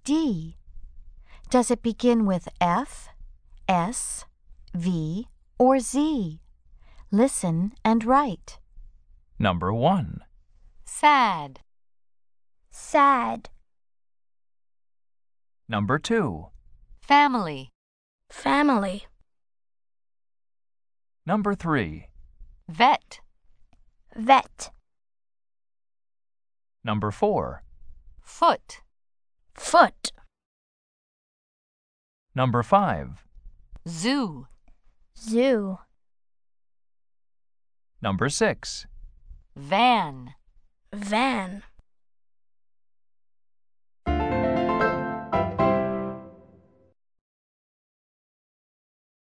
D? Does it begin with F, S, V, or Z? Listen and write. Number 1. Sad. Sad. Number 2. Family. Family. Number 3. Vet. Vet. Number 4. Foot. Foot. Number 5. Zoo. Zoo. Number 6. Van. Van.